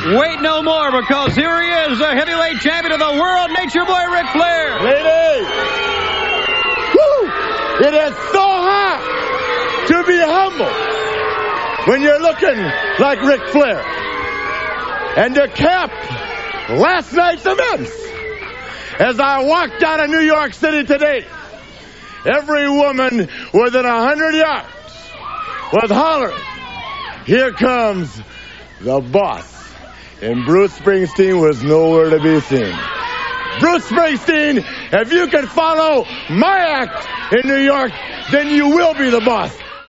Wait no more, because here he is, the heavyweight champion of the world, Nature Boy Ric Flair. Ladies, woo, it is so hard to be humble when you're looking like Ric Flair. And to cap last night's events, as I walked out of New York City today, every woman within 100 yards was hollering, "Here comes the boss." And Bruce Springsteen was nowhere to be seen. Bruce Springsteen, if you can follow my act in New York, then you will be the boss.